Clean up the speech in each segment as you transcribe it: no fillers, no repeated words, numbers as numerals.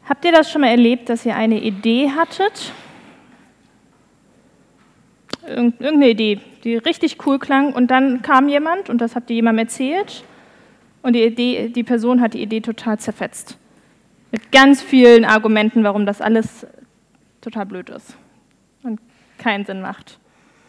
Habt ihr das schon mal erlebt, dass ihr eine Idee hattet? Irgendeine Idee, die richtig cool klang und dann kam jemand und das habt ihr jemandem erzählt und die Person hat die Idee total zerfetzt. Mit ganz vielen Argumenten, warum das alles total blöd ist und keinen Sinn macht.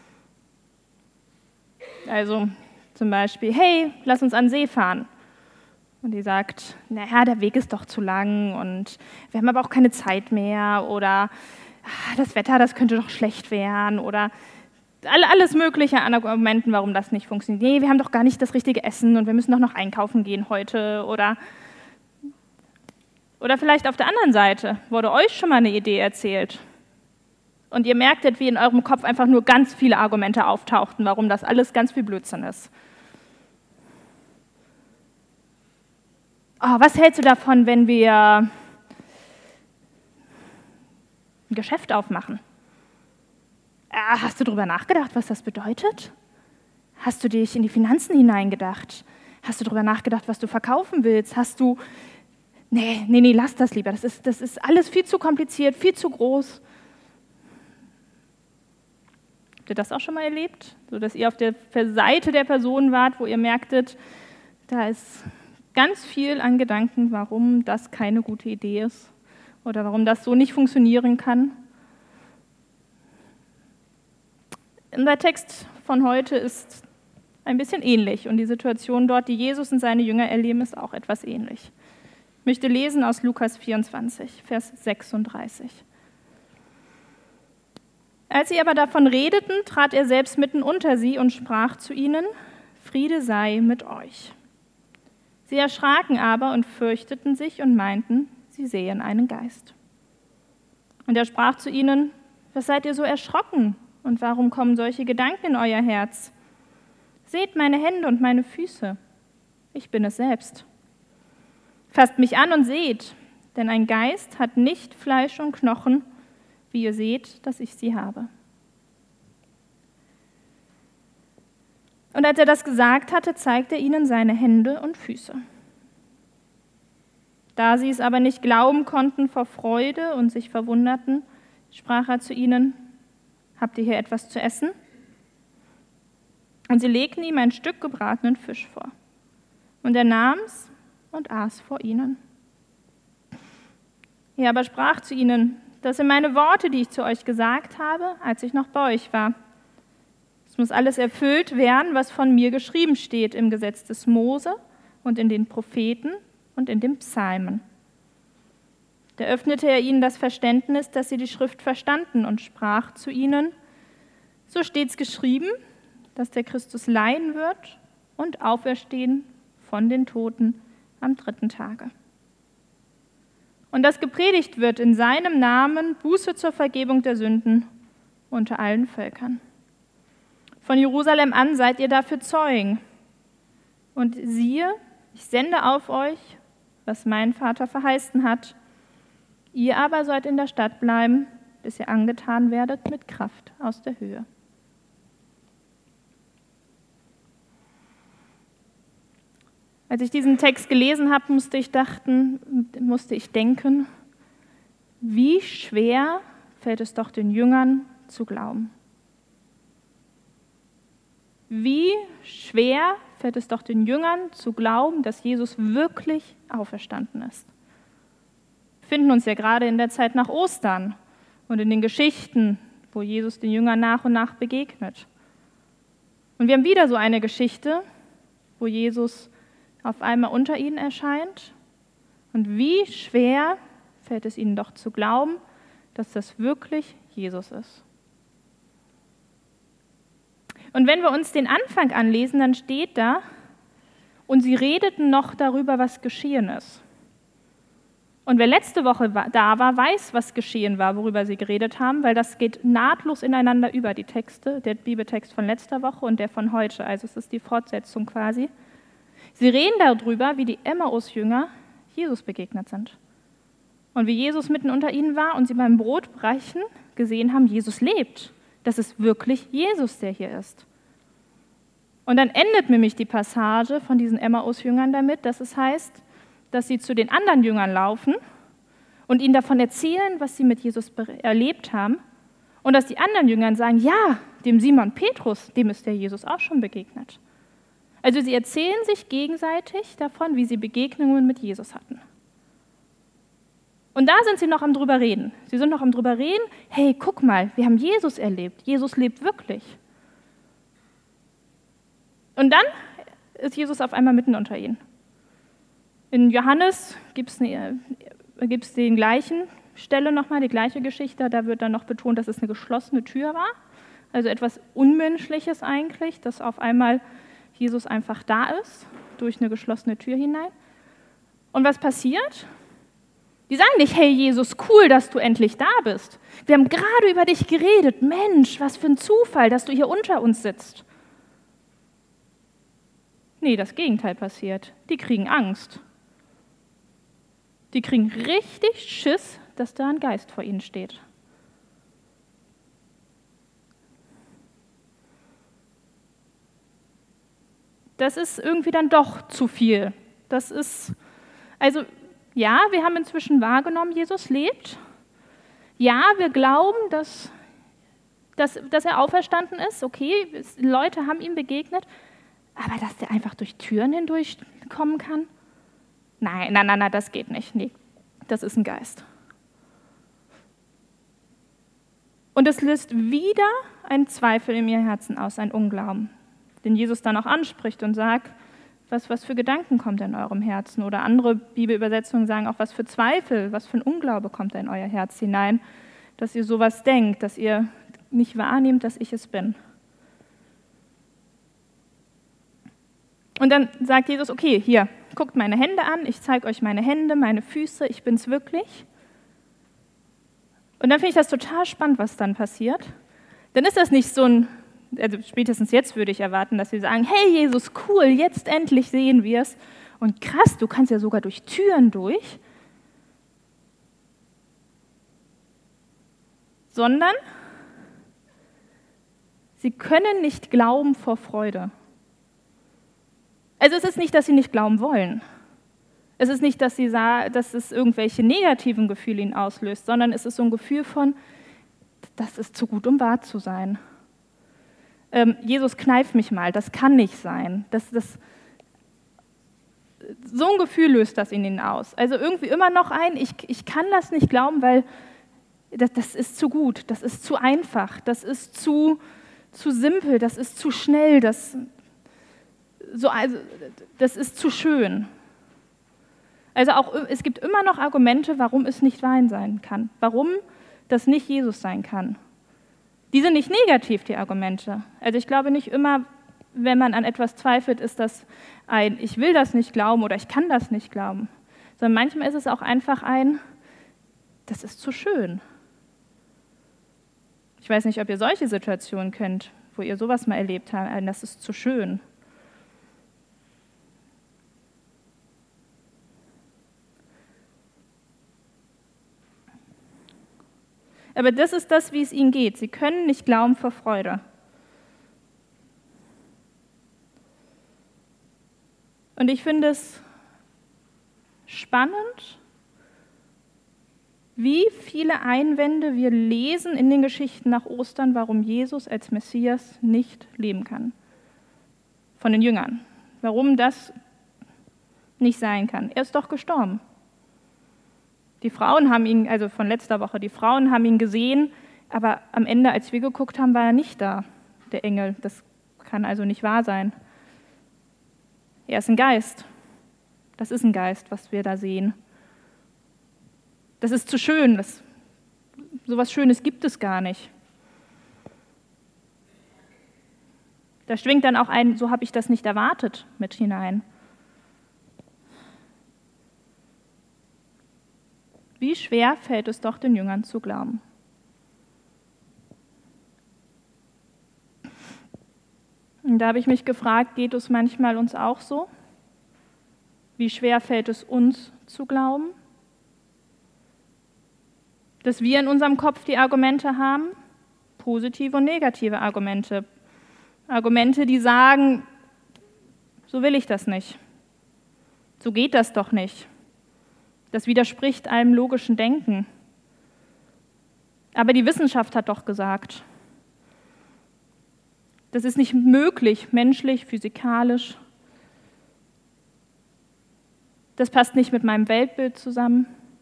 Also zum Beispiel, hey, lass uns an den See fahren. Und die sagt, naja, der Weg ist doch zu lang und wir haben aber auch keine Zeit mehr oder das Wetter, das könnte doch schlecht werden oder alles Mögliche an Argumenten, warum das nicht funktioniert. Nee, wir haben doch gar nicht das richtige Essen und wir müssen doch noch einkaufen gehen heute oder vielleicht auf der anderen Seite wurde euch schon mal eine Idee erzählt und ihr merktet, wie in eurem Kopf einfach nur ganz viele Argumente auftauchten, warum das alles ganz viel Blödsinn ist. Oh, was hältst du davon, wenn wir ein Geschäft aufmachen? Hast du darüber nachgedacht, was das bedeutet? Hast du dich in die Finanzen hineingedacht? Hast du darüber nachgedacht, was du verkaufen willst? Nee, lass das lieber. Das ist alles viel zu kompliziert, viel zu groß. Habt ihr das auch schon mal erlebt? So, dass ihr auf der Seite der Person wart, wo ihr merktet, da ist ganz viel an Gedanken, warum das keine gute Idee ist oder warum das so nicht funktionieren kann. Unser Text von heute ist ein bisschen ähnlich und die Situation dort, die Jesus und seine Jünger erleben, ist auch etwas ähnlich. Ich möchte lesen aus Lukas 24, Vers 36. Als sie aber davon redeten, trat er selbst mitten unter sie und sprach zu ihnen, Friede sei mit euch. Sie erschraken aber und fürchteten sich und meinten, sie sähen einen Geist. Und er sprach zu ihnen, was seid ihr so erschrocken und warum kommen solche Gedanken in euer Herz? Seht meine Hände und meine Füße, ich bin es selbst. Fasst mich an und seht, denn ein Geist hat nicht Fleisch und Knochen, wie ihr seht, dass ich sie habe. Und als er das gesagt hatte, zeigte er ihnen seine Hände und Füße. Da sie es aber nicht glauben konnten vor Freude und sich verwunderten, sprach er zu ihnen, habt ihr hier etwas zu essen? Und sie legten ihm ein Stück gebratenen Fisch vor. Und er nahm's und aß vor ihnen. Er aber sprach zu ihnen, das sind meine Worte, die ich zu euch gesagt habe, als ich noch bei euch war. Es muss alles erfüllt werden, was von mir geschrieben steht im Gesetz des Mose und in den Propheten und in den Psalmen. Da öffnete er ihnen das Verständnis, dass sie die Schrift verstanden und sprach zu ihnen, so steht's geschrieben, dass der Christus leiden wird und auferstehen von den Toten am 3. Tage. Und dass gepredigt wird in seinem Namen Buße zur Vergebung der Sünden unter allen Völkern. Von Jerusalem an seid ihr dafür Zeugen. Und siehe, ich sende auf euch, was mein Vater verheißen hat. Ihr aber sollt in der Stadt bleiben, bis ihr angetan werdet mit Kraft aus der Höhe. Als ich diesen Text gelesen habe, musste ich denken, wie schwer fällt es doch den Jüngern zu glauben. Wie schwer fällt es doch den Jüngern zu glauben, dass Jesus wirklich auferstanden ist. Wir befinden uns ja gerade in der Zeit nach Ostern und in den Geschichten, wo Jesus den Jüngern nach und nach begegnet. Und wir haben wieder so eine Geschichte, wo Jesus auf einmal unter ihnen erscheint. Und wie schwer fällt es ihnen doch zu glauben, dass das wirklich Jesus ist. Und wenn wir uns den Anfang anlesen, dann steht da, und sie redeten noch darüber, was geschehen ist. Und wer letzte Woche da war, weiß, was geschehen war, worüber sie geredet haben, weil das geht nahtlos ineinander über, die Texte, der Bibeltext von letzter Woche und der von heute. Also es ist die Fortsetzung quasi. Sie reden darüber, wie die Emmaus-Jünger Jesus begegnet sind. Und wie Jesus mitten unter ihnen war und sie beim Brotbrechen gesehen haben, Jesus lebt. Das ist wirklich Jesus, der hier ist. Und dann endet nämlich die Passage von diesen Emmaus-Jüngern damit, dass es heißt, dass sie zu den anderen Jüngern laufen und ihnen davon erzählen, was sie mit Jesus erlebt haben. Und dass die anderen Jüngern sagen, ja, dem Simon Petrus, dem ist der Jesus auch schon begegnet. Also sie erzählen sich gegenseitig davon, wie sie Begegnungen mit Jesus hatten. Und da sind sie noch am drüber reden. Sie sind noch am drüber reden, hey, guck mal, wir haben Jesus erlebt. Jesus lebt wirklich. Und dann ist Jesus auf einmal mitten unter ihnen. In Johannes gibt es den gleichen Stelle nochmal, die gleiche Geschichte. Da wird dann noch betont, dass es eine geschlossene Tür war. Also etwas Unmenschliches eigentlich, dass auf einmal Jesus einfach da ist, durch eine geschlossene Tür hinein. Und was passiert? Die sagen nicht, hey Jesus, cool, dass du endlich da bist. Wir haben gerade über dich geredet. Mensch, was für ein Zufall, dass du hier unter uns sitzt. Nee, das Gegenteil passiert. Die kriegen Angst. Die kriegen richtig Schiss, dass da ein Geist vor ihnen steht. Das ist irgendwie dann doch zu viel. Das ist, also ja, wir haben inzwischen wahrgenommen, Jesus lebt. Ja, wir glauben, dass er auferstanden ist. Okay, Leute haben ihm begegnet. Aber dass der einfach durch Türen hindurchkommen kann? Nein, das geht nicht. Nee, das ist ein Geist. Und es löst wieder einen Zweifel in ihr Herzen aus, ein Unglauben, den Jesus dann auch anspricht und sagt, was für Gedanken kommt in eurem Herzen? Oder andere Bibelübersetzungen sagen auch, was für Zweifel, was für ein Unglaube kommt in euer Herz hinein, dass ihr sowas denkt, dass ihr nicht wahrnehmt, dass ich es bin. Und dann sagt Jesus, okay, hier, guckt meine Hände an, ich zeige euch meine Hände, meine Füße, ich bin's wirklich. Und dann finde ich das total spannend, was dann passiert. Dann ist das nicht so ein, also spätestens jetzt würde ich erwarten, dass sie sagen, hey Jesus, cool, jetzt endlich sehen wir es. Und krass, du kannst ja sogar durch Türen durch. Sondern sie können nicht glauben vor Freude. Also es ist nicht, dass sie nicht glauben wollen. Es ist nicht, dass es irgendwelche negativen Gefühle ihnen auslöst, sondern es ist so ein Gefühl von, das ist zu gut, um wahr zu sein. Jesus, kneif mich mal, das kann nicht sein. So ein Gefühl löst das in ihnen aus. Also irgendwie immer noch ich kann das nicht glauben, weil das ist zu gut, das ist zu einfach, das ist zu simpel, das ist zu schnell, das ist zu schön. Also auch, es gibt immer noch Argumente, warum es nicht Wein sein kann, warum das nicht Jesus sein kann. Die sind nicht negativ, die Argumente. Also ich glaube nicht immer, wenn man an etwas zweifelt, ist das ein, ich will das nicht glauben oder ich kann das nicht glauben. Sondern manchmal ist es auch einfach ein, das ist zu schön. Ich weiß nicht, ob ihr solche Situationen kennt, wo ihr sowas mal erlebt habt, das ist zu schön. Aber das ist das, wie es ihnen geht. Sie können nicht glauben vor Freude. Und ich finde es spannend, wie viele Einwände wir lesen in den Geschichten nach Ostern, warum Jesus als Messias nicht leben kann. Von den Jüngern. Warum das nicht sein kann. Er ist doch gestorben. Die Frauen haben ihn, also von letzter Woche, die Frauen haben ihn gesehen, aber am Ende, als wir geguckt haben, war er nicht da, der Engel. Das kann also nicht wahr sein. Er ist ein Geist. Das ist ein Geist, was wir da sehen. Das ist zu schön. So was Schönes gibt es gar nicht. Da schwingt dann auch ein, so habe ich das nicht erwartet, mit hinein. Wie schwer fällt es doch den Jüngern zu glauben. Und da habe ich mich gefragt, geht es manchmal uns auch so? Wie schwer fällt es uns zu glauben? Dass wir in unserem Kopf die Argumente haben, positive und negative Argumente. Argumente, die sagen, so will ich das nicht. So geht das doch nicht. Das widerspricht allem logischen Denken. Aber die Wissenschaft hat doch gesagt, das ist nicht möglich, menschlich, physikalisch. Das passt nicht mit meinem Weltbild zusammen.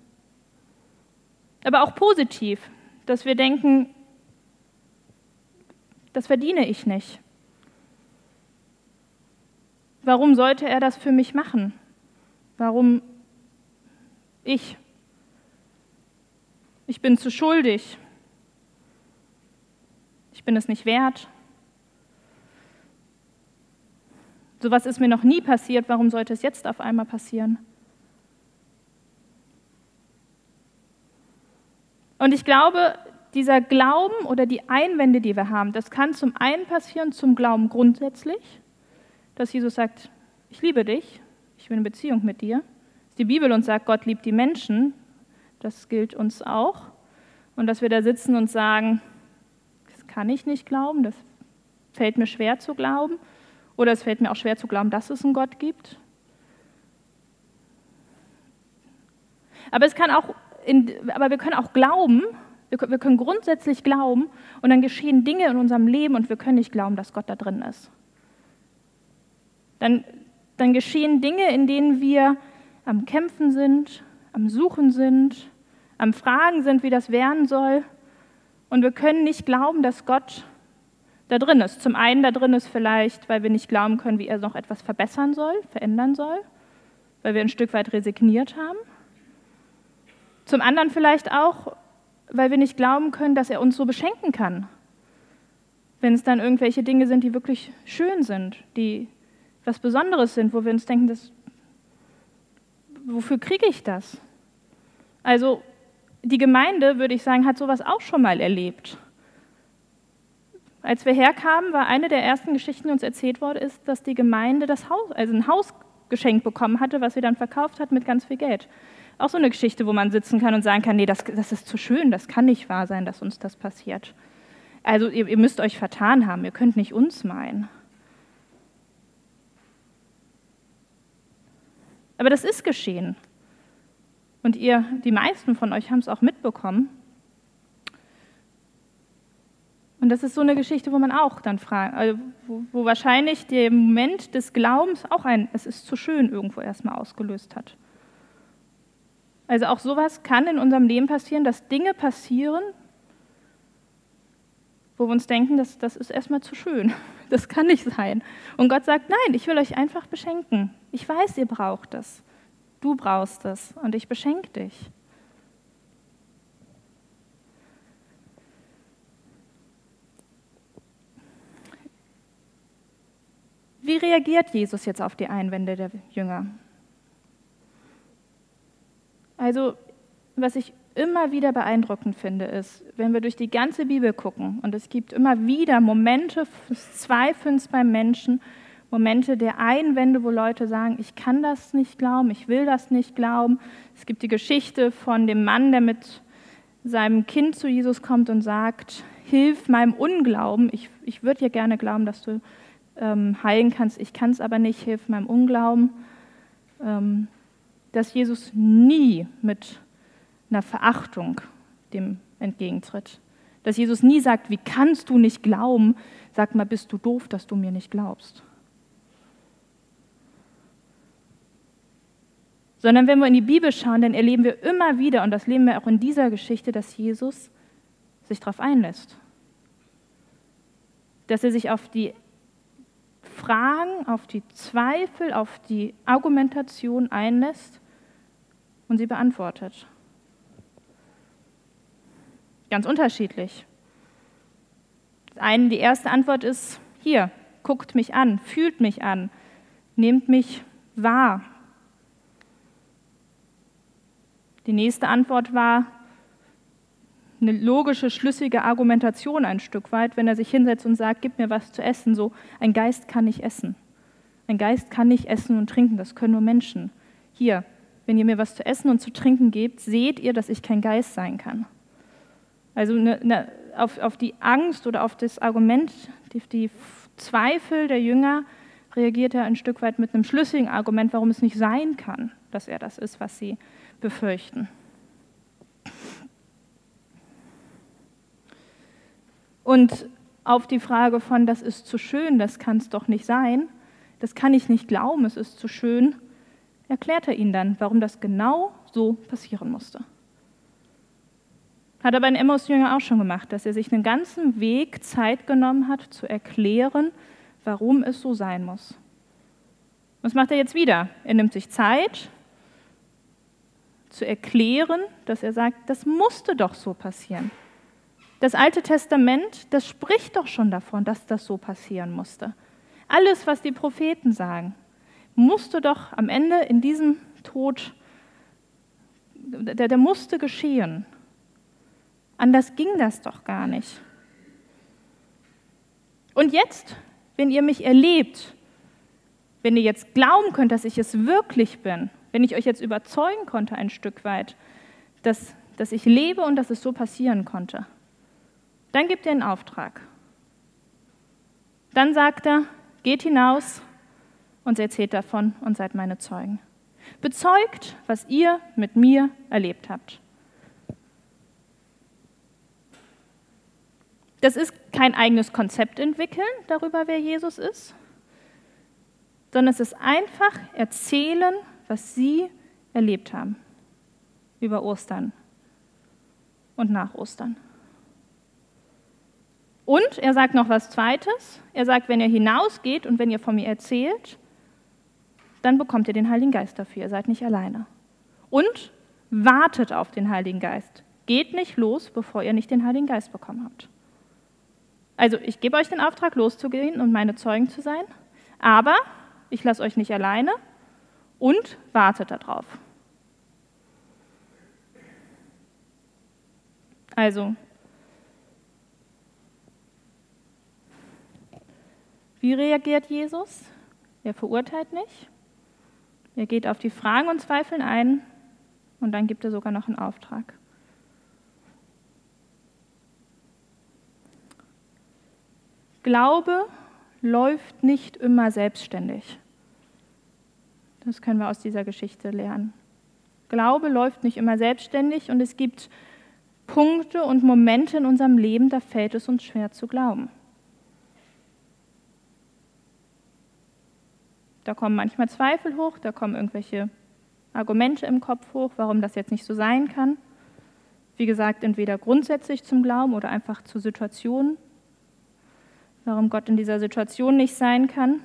Aber auch positiv, dass wir denken, das verdiene ich nicht. Warum sollte er das für mich machen? Warum ich? Ich bin zu schuldig. Ich bin es nicht wert. Sowas ist mir noch nie passiert. Warum sollte es jetzt auf einmal passieren? Und ich glaube, dieser Glauben oder die Einwände, die wir haben, das kann zum einen passieren zum Glauben grundsätzlich, dass Jesus sagt, ich liebe dich, ich will in Beziehung mit dir. Die Bibel uns sagt, Gott liebt die Menschen, das gilt uns auch. Und dass wir da sitzen und sagen, das kann ich nicht glauben, das fällt mir schwer zu glauben. Oder es fällt mir auch schwer zu glauben, dass es einen Gott gibt. Aber wir können auch glauben, wir können grundsätzlich glauben und dann geschehen Dinge in unserem Leben und wir können nicht glauben, dass Gott da drin ist. Dann geschehen Dinge, in denen wir am Kämpfen sind, am Suchen sind, am Fragen sind, wie das werden soll. Und wir können nicht glauben, dass Gott da drin ist. Zum einen da drin ist vielleicht, weil wir nicht glauben können, wie er noch etwas verbessern soll, verändern soll, weil wir ein Stück weit resigniert haben. Zum anderen vielleicht auch, weil wir nicht glauben können, dass er uns so beschenken kann. Wenn es dann irgendwelche Dinge sind, die wirklich schön sind, die was Besonderes sind, wo wir uns denken, wofür kriege ich das? Also die Gemeinde, würde ich sagen, hat sowas auch schon mal erlebt. Als wir herkamen, war eine der ersten Geschichten, die uns erzählt worden ist, dass die Gemeinde ein Haus geschenkt bekommen hatte, was sie dann verkauft hat mit ganz viel Geld. Auch so eine Geschichte, wo man sitzen kann und sagen kann, nee, das ist zu schön, das kann nicht wahr sein, dass uns das passiert. Also ihr müsst euch vertan haben, ihr könnt nicht uns meinen. Aber das ist geschehen. Und die meisten von euch haben es auch mitbekommen. Und das ist so eine Geschichte, wo man auch dann fragt, also wo wahrscheinlich der Moment des Glaubens auch es ist zu schön irgendwo erstmal ausgelöst hat. Also auch sowas kann in unserem Leben passieren, dass Dinge passieren, wo wir uns denken, das ist erstmal zu schön, das kann nicht sein. Und Gott sagt, nein, ich will euch einfach beschenken. Ich weiß, ihr braucht das. Du brauchst es und ich beschenke dich. Wie reagiert Jesus jetzt auf die Einwände der Jünger? Also, was ich immer wieder beeindruckend finde, ist, wenn wir durch die ganze Bibel gucken, und es gibt immer wieder Momente des Zweifelns beim Menschen, Momente der Einwände, wo Leute sagen, ich kann das nicht glauben, ich will das nicht glauben. Es gibt die Geschichte von dem Mann, der mit seinem Kind zu Jesus kommt und sagt, hilf meinem Unglauben, ich würde ja gerne glauben, dass du heilen kannst, ich kann es aber nicht, hilf meinem Unglauben. Dass Jesus nie mit einer Verachtung dem entgegentritt. Dass Jesus nie sagt, wie kannst du nicht glauben? Sag mal, bist du doof, dass du mir nicht glaubst? Sondern wenn wir in die Bibel schauen, dann erleben wir immer wieder, und das leben wir auch in dieser Geschichte, dass Jesus sich darauf einlässt. Dass er sich auf die Fragen, auf die Zweifel, auf die Argumentation einlässt und sie beantwortet. Ganz unterschiedlich. Die erste Antwort ist, hier, guckt mich an, fühlt mich an, nehmt mich wahr. Die nächste Antwort war eine logische, schlüssige Argumentation ein Stück weit, wenn er sich hinsetzt und sagt, gib mir was zu essen. So, ein Geist kann nicht essen. Ein Geist kann nicht essen und trinken, das können nur Menschen. Hier, wenn ihr mir was zu essen und zu trinken gebt, seht ihr, dass ich kein Geist sein kann. Also auf die Angst oder auf das Argument, die Zweifel der Jünger, reagiert er ein Stück weit mit einem schlüssigen Argument, warum es nicht sein kann, dass er das ist, was sie befürchten. Und auf die Frage von, das ist zu schön, das kann es doch nicht sein, das kann ich nicht glauben, es ist zu schön, erklärt er ihnen dann, warum das genau so passieren musste. Hat er bei den Emmaus-Jüngern auch schon gemacht, dass er sich einen ganzen Weg Zeit genommen hat, zu erklären, warum es so sein muss. Was macht er jetzt wieder? Er nimmt sich Zeit, zu erklären, dass er sagt, das musste doch so passieren. Das Alte Testament, das spricht doch schon davon, dass das so passieren musste. Alles, was die Propheten sagen, musste doch am Ende in diesem Tod, der musste geschehen. Anders ging das doch gar nicht. Und jetzt, wenn ihr mich erlebt, wenn ihr jetzt glauben könnt, dass ich es wirklich bin, wenn ich euch jetzt überzeugen konnte ein Stück weit, dass ich lebe und dass es so passieren konnte, dann gibt ihr einen Auftrag. Dann sagt er, geht hinaus und erzählt davon und seid meine Zeugen. Bezeugt, was ihr mit mir erlebt habt. Das ist kein eigenes Konzept entwickeln darüber, wer Jesus ist, sondern es ist einfach erzählen, was sie erlebt haben über Ostern und nach Ostern. Und er sagt noch was Zweites. Er sagt, wenn ihr hinausgeht und wenn ihr von mir erzählt, dann bekommt ihr den Heiligen Geist dafür. Ihr seid nicht alleine. Und wartet auf den Heiligen Geist. Geht nicht los, bevor ihr nicht den Heiligen Geist bekommen habt. Also ich gebe euch den Auftrag, loszugehen und meine Zeugen zu sein, aber ich lasse euch nicht alleine und wartet darauf. Also, wie reagiert Jesus? Er verurteilt nicht. Er geht auf die Fragen und Zweifel ein und dann gibt er sogar noch einen Auftrag. Glaube läuft nicht immer selbstständig. Das können wir aus dieser Geschichte lernen. Glaube läuft nicht immer selbstständig und es gibt Punkte und Momente in unserem Leben, da fällt es uns schwer zu glauben. Da kommen manchmal Zweifel hoch, da kommen irgendwelche Argumente im Kopf hoch, warum das jetzt nicht so sein kann. Wie gesagt, entweder grundsätzlich zum Glauben oder einfach zu Situationen, warum Gott in dieser Situation nicht sein kann.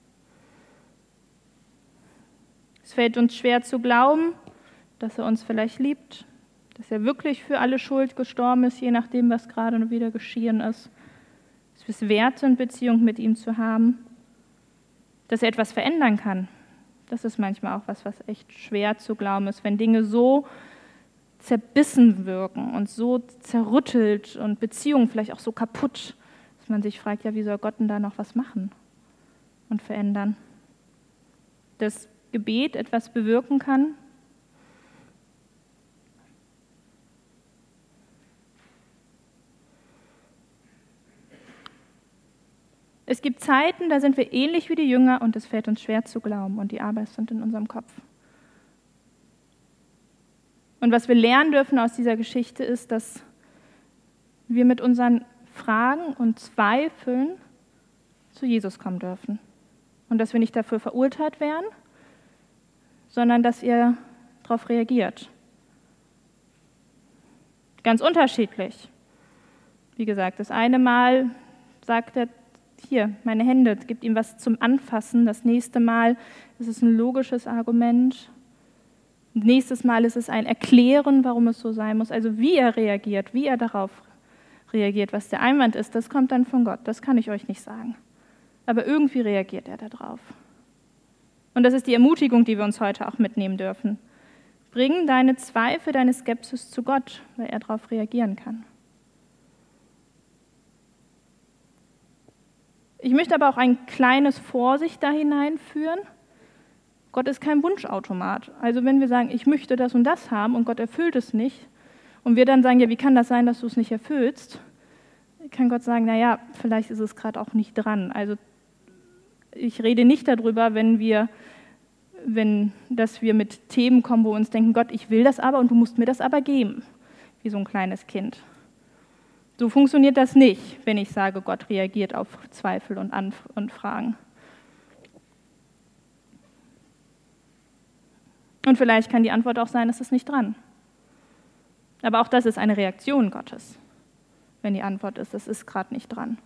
Es fällt uns schwer zu glauben, dass er uns vielleicht liebt, dass er wirklich für alle Schuld gestorben ist, je nachdem, was gerade wieder geschehen ist. Dass wir es wert sind, Beziehung mit ihm zu haben. Dass er etwas verändern kann. Das ist manchmal auch was echt schwer zu glauben ist, wenn Dinge so zerbissen wirken und so zerrüttelt und Beziehungen vielleicht auch so kaputt, dass man sich fragt, ja, wie soll Gott denn da noch was machen und verändern? Dass Gebet etwas bewirken kann. Es gibt Zeiten, da sind wir ähnlich wie die Jünger und es fällt uns schwer zu glauben und die Arbeit sind in unserem Kopf. Und was wir lernen dürfen aus dieser Geschichte ist, dass wir mit unseren Fragen und Zweifeln zu Jesus kommen dürfen. Und dass wir nicht dafür verurteilt werden, sondern dass ihr darauf reagiert. Ganz unterschiedlich. Wie gesagt, das eine Mal sagt er, hier, meine Hände, gibt ihm was zum Anfassen. Das nächste Mal ist es ein logisches Argument. Nächstes Mal ist es ein Erklären, warum es so sein muss. Also wie er reagiert, wie er darauf reagiert, was der Einwand ist, das kommt dann von Gott. Das kann ich euch nicht sagen. Aber irgendwie reagiert er darauf. Und das ist die Ermutigung, die wir uns heute auch mitnehmen dürfen. Bring deine Zweifel, deine Skepsis zu Gott, weil er darauf reagieren kann. Ich möchte aber auch ein kleines Vorsicht da hineinführen. Gott ist kein Wunschautomat. Also wenn wir sagen, ich möchte das und das haben und Gott erfüllt es nicht und wir dann sagen, ja, wie kann das sein, dass du es nicht erfüllst, kann Gott sagen, naja, vielleicht ist es gerade auch nicht dran. Also ich rede nicht darüber, wenn wir dass wir mit Themen kommen, wo wir uns denken, Gott, ich will das aber und du musst mir das aber geben, wie so ein kleines Kind. So funktioniert das nicht, wenn ich sage, Gott reagiert auf Zweifel und Fragen. Und vielleicht kann die Antwort auch sein, es ist nicht dran. Aber auch das ist eine Reaktion Gottes, wenn die Antwort ist, es ist gerade nicht dran.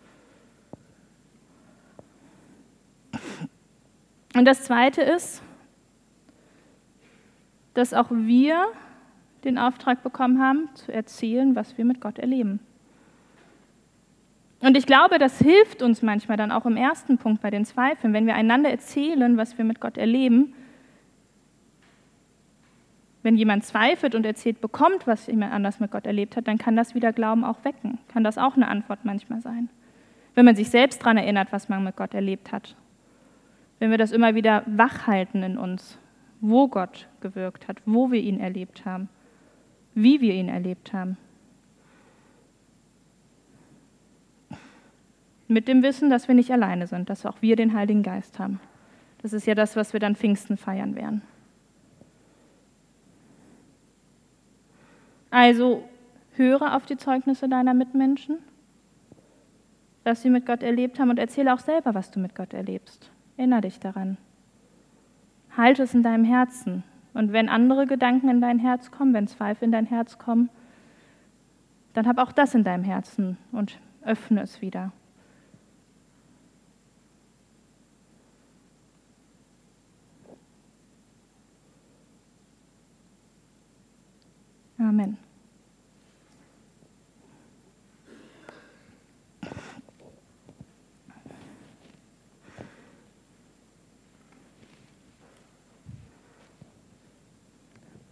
Und das Zweite ist, dass auch wir den Auftrag bekommen haben, zu erzählen, was wir mit Gott erleben. Und ich glaube, das hilft uns manchmal dann auch im ersten Punkt bei den Zweifeln, wenn wir einander erzählen, was wir mit Gott erleben. Wenn jemand zweifelt und erzählt bekommt, was jemand anders mit Gott erlebt hat, dann kann das wieder Glauben auch wecken. Kann das auch eine Antwort manchmal sein. Wenn man sich selbst daran erinnert, was man mit Gott erlebt hat. Wenn wir das immer wieder wachhalten in uns, wo Gott gewirkt hat, wo wir ihn erlebt haben, wie wir ihn erlebt haben. Mit dem Wissen, dass wir nicht alleine sind, dass auch wir den Heiligen Geist haben. Das ist ja das, was wir dann Pfingsten feiern werden. Also höre auf die Zeugnisse deiner Mitmenschen, was sie mit Gott erlebt haben, und erzähle auch selber, was du mit Gott erlebst. Erinnere dich daran. Halte es in deinem Herzen. Und wenn andere Gedanken in dein Herz kommen, wenn Zweifel in dein Herz kommen, dann hab auch das in deinem Herzen und öffne es wieder.